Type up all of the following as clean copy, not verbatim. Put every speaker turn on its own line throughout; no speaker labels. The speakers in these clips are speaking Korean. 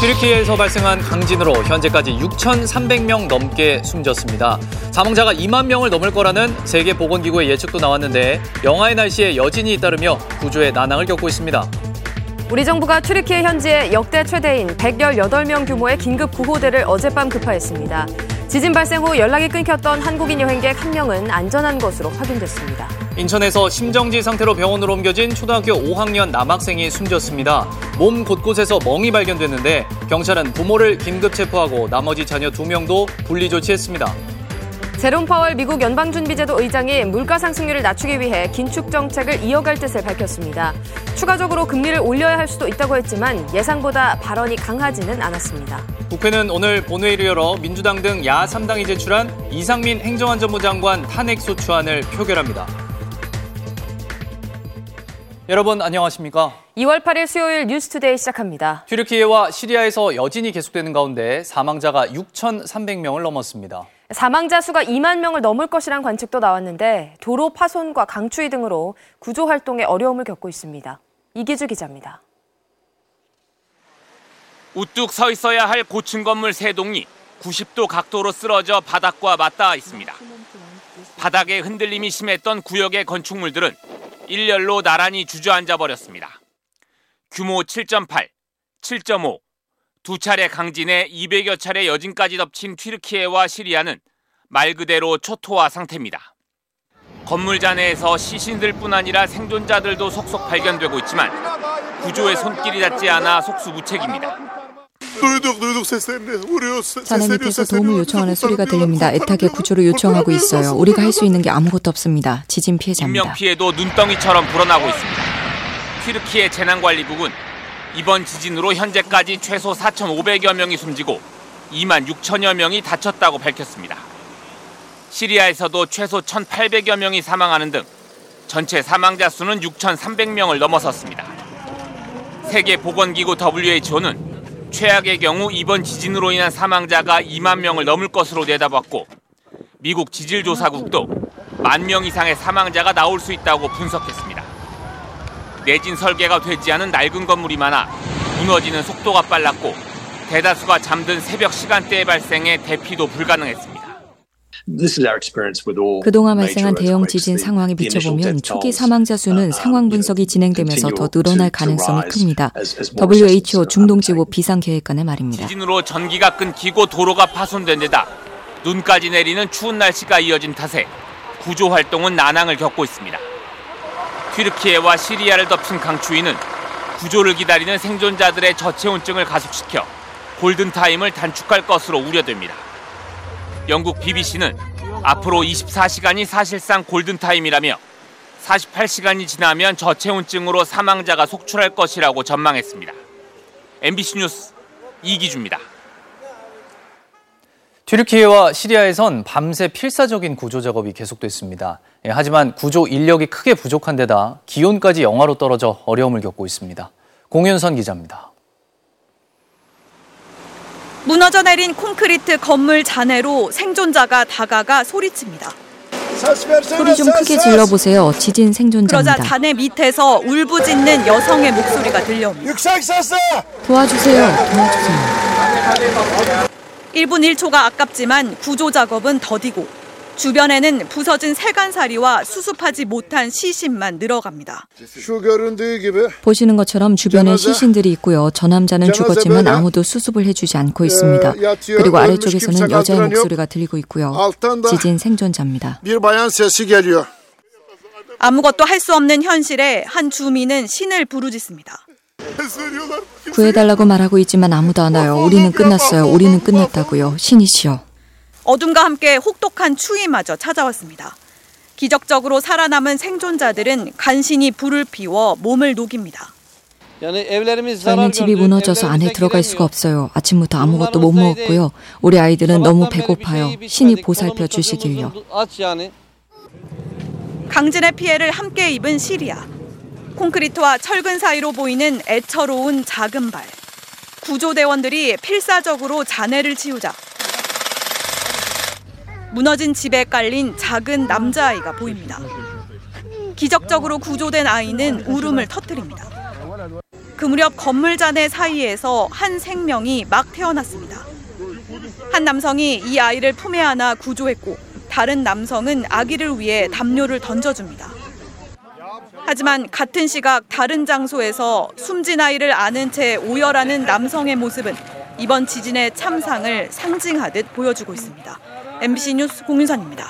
튀르키예에서 발생한 강진으로 현재까지 6,300명 넘게 숨졌습니다. 사망자가 2만 명을 넘을 거라는 세계보건기구의 예측도 나왔는데 영하의 날씨에 여진이 잇따르며 구조에 난항을 겪고 있습니다.
우리 정부가 튀르키예 현지에 역대 최대인 118명 규모의 긴급 구호대를 어젯밤 급파했습니다. 지진 발생 후 연락이 끊겼던 한국인 여행객 1명은 안전한 것으로 확인됐습니다.
인천에서 심정지 상태로 병원으로 옮겨진 초등학교 5학년 남학생이 숨졌습니다. 몸 곳곳에서 멍이 발견됐는데 경찰은 부모를 긴급 체포하고 나머지 자녀 2명도 분리 조치했습니다.
제롬 파월 미국 연방준비제도 의장이 물가 상승률을 낮추기 위해 긴축 정책을 이어갈 뜻을 밝혔습니다. 추가적으로 금리를 올려야 할 수도 있다고 했지만 예상보다 발언이 강하지는 않았습니다.
국회는 오늘 본회의를 열어 민주당 등 야 3당이 제출한 이상민 행정안전부 장관 탄핵소추안을 표결합니다. 여러분 안녕하십니까?
2월 8일 수요일 뉴스투데이 시작합니다.
튀르키예와 시리아에서 여진이 계속되는 가운데 사망자가 6,300명을 넘었습니다.
사망자 수가 2만 명을 넘을 것이란 관측도 나왔는데 도로 파손과 강추위 등으로 구조 활동에 어려움을 겪고 있습니다. 이기주 기자입니다.
우뚝 서 있어야 할 고층 건물 3동이 90도 각도로 쓰러져 바닥과 맞닿아 있습니다. 바닥에 흔들림이 심했던 구역의 건축물들은 일렬로 나란히 주저앉아 버렸습니다. 규모 7.8, 7.5, 두 차례 강진에 200여 차례 여진까지 덮친 튀르키예와 시리아는 말 그대로 초토화 상태입니다. 건물 잔해에서 시신들뿐 아니라 생존자들도 속속 발견되고 있지만 구조에 손길이 닿지 않아 속수무책입니다.
잔해 밑에서 도움을 요청하는 소리가 들립니다. 애타게 구조를 요청하고 있어요. 우리가 할 수 있는 게 아무것도 없습니다. 지진 피해자입니다.
인명피해도 눈덩이처럼 불어나고 있습니다. 튀르키예 재난관리국은 이번 지진으로 현재까지 최소 4,500여 명이 숨지고 2만 6천여 명이 다쳤다고 밝혔습니다. 시리아에서도 최소 1,800여 명이 사망하는 등 전체 사망자 수는 6,300명을 넘어섰습니다. 세계보건기구 WHO는 최악의 경우 이번 지진으로 인한 사망자가 2만 명을 넘을 것으로 내다봤고 미국 지질조사국도 1만 명 이상의 사망자가 나올 수 있다고 분석했습니다. 내진 설계가 되지 않은 낡은 건물이 많아 무너지는 속도가 빨랐고 대다수가 잠든 새벽 시간대에 발생해 대피도 불가능했습니다.
그동안 발생한 대형 지진 상황에 비춰보면 초기 사망자 수는 상황 분석이 진행되면서 더 늘어날 가능성이 큽니다. WHO 중동지구 비상계획관의 말입니다.
지진으로 전기가 끊기고 도로가 파손된 데다 눈까지 내리는 추운 날씨가 이어진 탓에 구조 활동은 난항을 겪고 있습니다. 튀르키예와 시리아를 덮친 강추위는 구조를 기다리는 생존자들의 저체온증을 가속시켜 골든타임을 단축할 것으로 우려됩니다. 영국 BBC는 앞으로 24시간이 사실상 골든타임이라며 48시간이 지나면 저체온증으로 사망자가 속출할 것이라고 전망했습니다. MBC 뉴스 이기주입니다.
튀르키예와 시리아에선 밤새 필사적인 구조 작업이 계속됐습니다. 하지만 구조 인력이 크게 부족한 데다 기온까지 영하로 떨어져 어려움을 겪고 있습니다. 공윤선 기자입니다.
무너져 내린 콘크리트 건물 잔해로 생존자가 다가가 소리칩니다.
소리 좀 크게 질러보세요. 지진 생존자입니다.
그러자 잔해 밑에서 울부짖는 여성의 목소리가 들려옵니다.
도와주세요.
1분 1초가 아깝지만 구조 작업은 더디고 주변에는 부서진 세간살이와 수습하지 못한 시신만 늘어갑니다.
보시는 것처럼 주변에 시신들이 있고요. 저 남자는 죽었지만 아무도 수습을 해주지 않고 있습니다. 그리고 아래쪽에서는 여자의 목소리가 들리고 있고요. 지진 생존자입니다.
아무것도 할 수 없는 현실에 한 주민은 신을 부르짖습니다.
구해달라고 말하고 있지만 아무도 안 와요. 우리는 끝났어요. 우리는 끝났다고요. 신이시여.
어둠과 함께 혹독한 추위마저 찾아왔습니다. 기적적으로 살아남은 생존자들은 간신히 불을 피워 몸을 녹입니다.
저희는 집이 무너져서 안에 들어갈 수가 없어요. 아침부터 아무것도 못 먹었고요. 우리 아이들은 너무 배고파요. 신이 보살펴 주시길요.
강진의 피해를 함께 입은 시리아. 콘크리트와 철근 사이로 보이는 애처로운 작은 발. 구조대원들이 필사적으로 잔해를 치우자 무너진 집에 깔린 작은 남자아이가 보입니다. 기적적으로 구조된 아이는 울음을 터뜨립니다. 그 무렵 건물 잔해 사이에서 한 생명이 막 태어났습니다. 한 남성이 이 아이를 품에 안아 구조했고 다른 남성은 아기를 위해 담요를 던져줍니다. 하지만 같은 시각 다른 장소에서 숨진 아이를 안은 채 오열하는 남성의 모습은 이번 지진의 참상을 상징하듯 보여주고 있습니다. MBC 뉴스 공윤선입니다.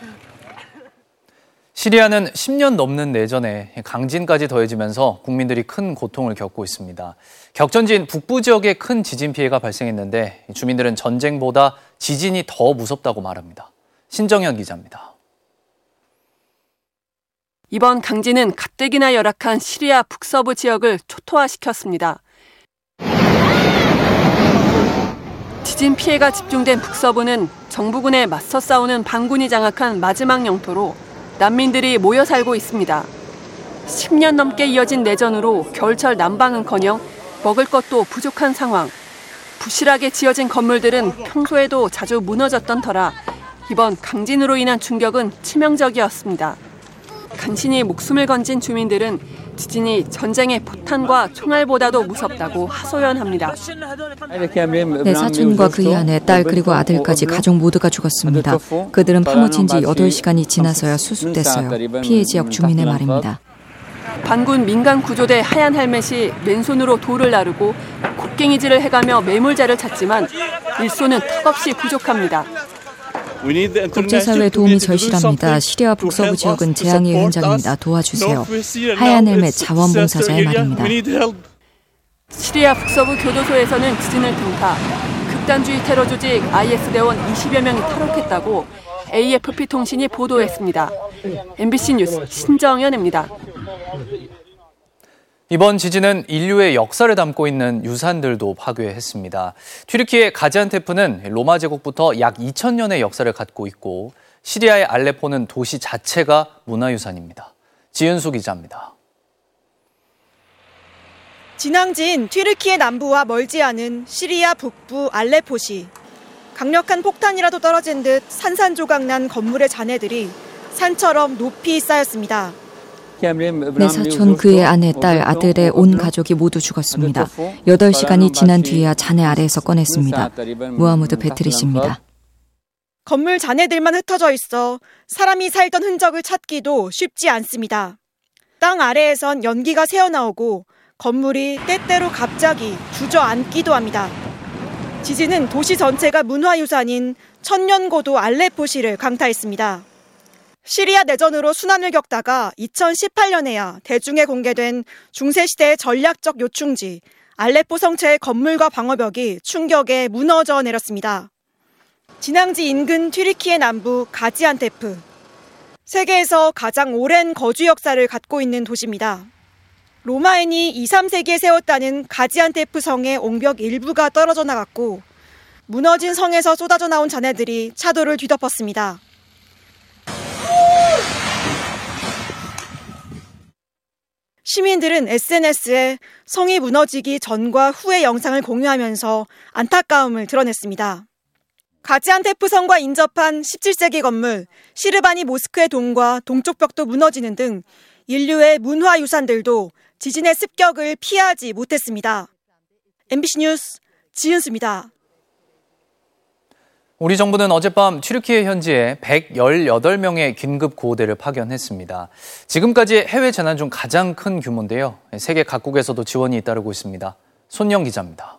시리아는 10년 넘는 내전에 강진까지 더해지면서 국민들이 큰 고통을 겪고 있습니다. 격전지인 북부 지역에 큰 지진 피해가 발생했는데 주민들은 전쟁보다 지진이 더 무섭다고 말합니다. 신정현 기자입니다.
이번 강진은 가뜩이나 열악한 시리아 북서부 지역을 초토화시켰습니다. 지진 피해가 집중된 북서부는 정부군에 맞서 싸우는 반군이 장악한 마지막 영토로 난민들이 모여 살고 있습니다. 10년 넘게 이어진 내전으로 겨울철 난방은커녕 먹을 것도 부족한 상황. 부실하게 지어진 건물들은 평소에도 자주 무너졌던 터라 이번 강진으로 인한 충격은 치명적이었습니다. 간신히 목숨을 건진 주민들은 지진이 전쟁의 포탄과 총알보다도 무섭다고 하소연합니다.
내 사촌과 그의 아내, 딸 그리고 아들까지 가족 모두가 죽었습니다. 그들은 파묻힌 지 8시간이 지나서야 수습됐어요. 피해 지역 주민의 말입니다.
반군 민간 구조대 하얀 헬멧이 맨손으로 돌을 나르고 곡괭이질을 해가며 매몰자를 찾지만 일손은 턱없이 부족합니다.
국제사회의 도움이 절실합니다. 시리아 북서부 지역은 재앙의 현장입니다. 도와주세요. 하얀 헬멧 자원봉사자의 말입니다.
시리아 북서부 교도소에서는 지진을 틈타 극단주의 테러 조직 IS 대원 20여 명이 탈옥했다고 AFP 통신이 보도했습니다. MBC 뉴스 신정현입니다.
이번 지진은 인류의 역사를 담고 있는 유산들도 파괴했습니다. 튀르키의 가지안테프는 로마 제국부터 약 2000년의 역사를 갖고 있고 시리아의 알레포는 도시 자체가 문화유산입니다. 지은수 기자입니다.
진앙지인 튀르키예 남부와 멀지 않은 시리아 북부 알레포시. 강력한 폭탄이라도 떨어진 듯 산산조각난 건물의 잔해들이 산처럼 높이 쌓였습니다.
내 사촌, 그의 아내, 딸, 아들의 온 가족이 모두 죽었습니다. 8시간이 지난 뒤에야 잔해 아래에서 꺼냈습니다. 무하무드 베트리시입니다.
건물 잔해들만 흩어져 있어 사람이 살던 흔적을 찾기도 쉽지 않습니다. 땅 아래에선 연기가 새어나오고 건물이 때때로 갑자기 주저앉기도 합니다. 지진은 도시 전체가 문화유산인 천년고도 알레포시를 강타했습니다. 시리아 내전으로 순환을 겪다가 2018년에야 대중에 공개된 중세시대의 전략적 요충지 알레포 성체의 건물과 방어벽이 충격에 무너져 내렸습니다. 진앙지 인근 튀르키예 남부 가지안테프. 세계에서 가장 오랜 거주 역사를 갖고 있는 도시입니다. 로마인이 2, 3세기에 세웠다는 가지안테프 성의 옹벽 일부가 떨어져 나갔고 무너진 성에서 쏟아져 나온 잔해들이 차도를 뒤덮었습니다. 시민들은 SNS에 성이 무너지기 전과 후의 영상을 공유하면서 안타까움을 드러냈습니다. 가지안테프 성과 인접한 17세기 건물 시르바니 모스크의 동과 동쪽 벽도 무너지는 등 인류의 문화유산들도 지진의 습격을 피하지 못했습니다. MBC 뉴스 지은수입니다.
우리 정부는 어젯밤 튀르키예 현지에 118명의 긴급 구호대를 파견했습니다. 지금까지 해외 재난 중 가장 큰 규모인데요. 세계 각국에서도 지원이 잇따르고 있습니다. 손영 기자입니다.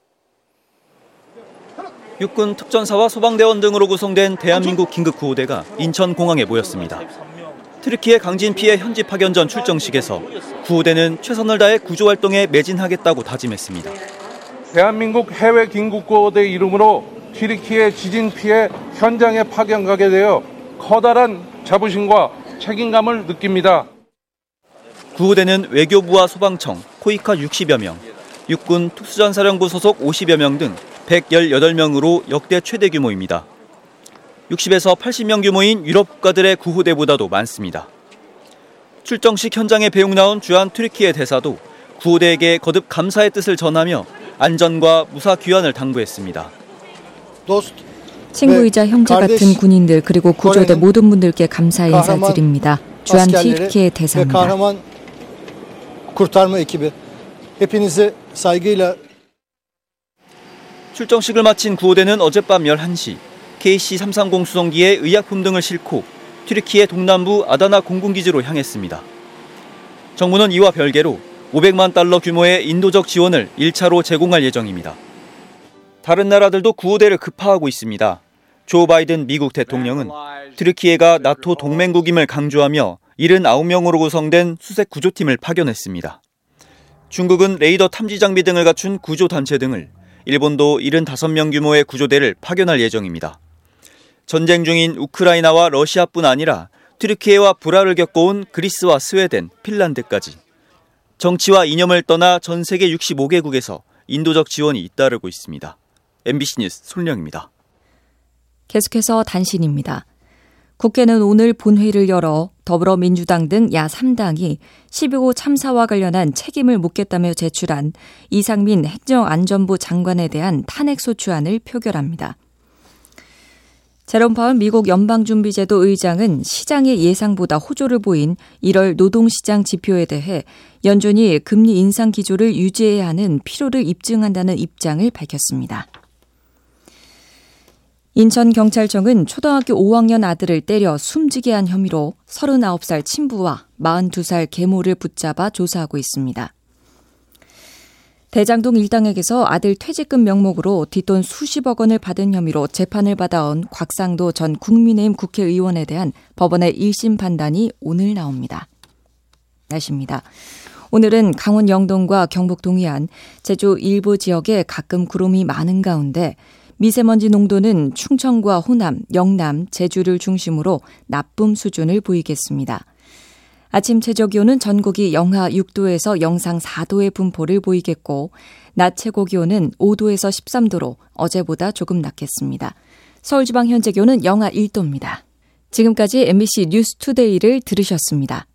육군 특전사와 소방대원 등으로 구성된 대한민국 긴급구호대가 인천공항에 모였습니다. 튀르키예 강진 피해 현지 파견 전 출정식에서 구호대는 최선을 다해 구조활동에 매진하겠다고 다짐했습니다.
대한민국 해외 긴급구호대 이름으로 튀르키예 지진 피해 현장에 파견 가게 되어 커다란 자부심과 책임감을 느낍니다.
구호대는 외교부와 소방청, 코이카 60여 명, 육군 특수전사령부 소속 50여 명 등 118명으로 역대 최대 규모입니다. 60에서 80명 규모인 유럽 국가들의 구호대보다도 많습니다. 출정식 현장에 배웅 나온 주한 튀르키예 대사도 구호대에게 거듭 감사의 뜻을 전하며 안전과 무사 귀환을 당부했습니다.
친구이자 형제 같은 군인들 그리고 구조대 모든 분들께 감사의 인사드립니다. 주한 튀르키예 대사입니다.
Hepinizi saygıyla
출정식을 마친 구호대는 어젯밤 11시 KC-330 수송기에 의약품 등을 싣고 튀르키예 동남부 아다나 공군기지로 향했습니다. 정부는 이와 별개로 500만 달러 규모의 인도적 지원을 1차로 제공할 예정입니다. 다른 나라들도 구호대를 급파하고 있습니다. 조 바이든 미국 대통령은 튀르키예가 나토 동맹국임을 강조하며 79명으로 구성된 수색 구조팀을 파견했습니다. 중국은 레이더 탐지 장비 등을 갖춘 구조단체 등을, 일본도 75명 규모의 구조대를 파견할 예정입니다. 전쟁 중인 우크라이나와 러시아뿐 아니라 튀르키예와 불화를 겪어온 그리스와 스웨덴, 핀란드까지 정치와 이념을 떠나 전 세계 65개국에서 인도적 지원이 잇따르고 있습니다. MBC 뉴스 손령입니다.
계속해서 단신입니다. 국회는 오늘 본회의를 열어 더불어민주당 등 야 3당이 12호 참사와 관련한 책임을 묻겠다며 제출한 이상민 행정안전부 장관에 대한 탄핵소추안을 표결합니다. 제롬 파월 미국 연방준비제도 의장은 시장의 예상보다 호조를 보인 1월 노동시장 지표에 대해 연준이 금리 인상 기조를 유지해야 하는 필요를 입증한다는 입장을 밝혔습니다. 인천경찰청은 초등학교 5학년 아들을 때려 숨지게 한 혐의로 39살 친부와 42살 계모를 붙잡아 조사하고 있습니다. 대장동 일당에게서 아들 퇴직금 명목으로 뒷돈 수십억 원을 받은 혐의로 재판을 받아온 곽상도 전 국민의힘 국회의원에 대한 법원의 1심 판단이 오늘 나옵니다. 날씨입니다. 오늘은 강원 영동과 경북 동해안, 제주 일부 지역에 가끔 구름이 많은 가운데 미세먼지 농도는 충청과 호남, 영남, 제주를 중심으로 나쁨 수준을 보이겠습니다. 아침 최저기온은 전국이 영하 6도에서 영상 4도의 분포를 보이겠고 낮 최고기온은 5도에서 13도로 어제보다 조금 낮겠습니다. 서울지방 현재 기온은 영하 1도입니다. 지금까지 MBC 뉴스투데이를 들으셨습니다.